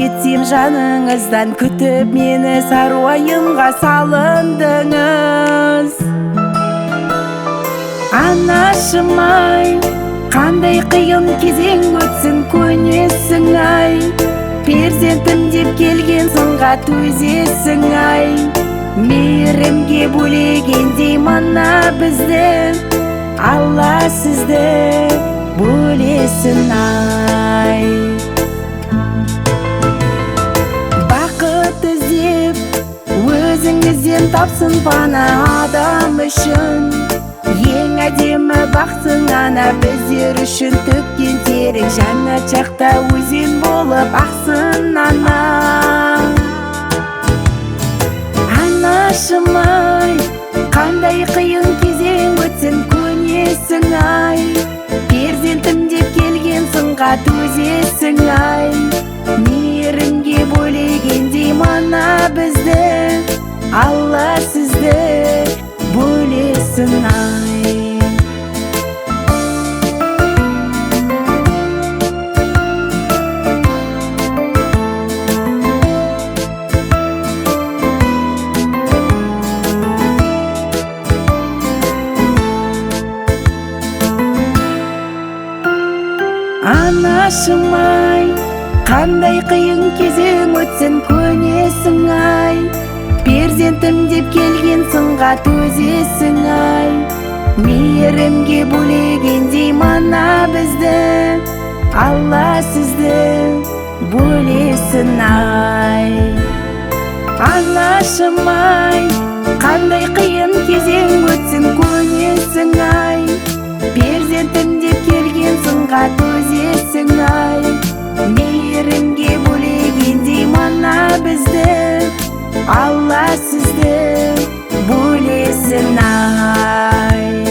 кетсем жаныңыздан, күтіп мені сарыуайымға салындыңыз. Анашым-ай, қандай қиын кезең өтсін, көнесің-ай. Перзентім деп келген сынға төзесің-ай. Мейірімге бөлегендей мына бізді, Алла сізді бөлесін-ай. Бақыт іздеп өзіңізден тапсын пана адам үшін. Ең әдемі бақсың ана біздер үшін, төккен терің жәннат жақта өзен болып ақсын ана. Анашым-ай, қандай қиын кезең өтсін, көнесің-ай. Перзентім деп келген сынға төзесің-ай. Мейірімге бөлегендей мана бізді, Алла сізді бөлесін-ай. Анашым-ай, қандай қиын кезең өтсін, көнесің-ай. Перзентім деп келген сынға төзесің-ай. Мейірімге бөлегендей мана бізді, Алла сізді бөлесін-ай. Анашым-ай, қандай қиын кезең өтсін, көнесің-ай. Перзентім деп келген сынға төзесің-ай. Мейірімге бөлегендей мана бізді, Алла сізді бөлесін-ай.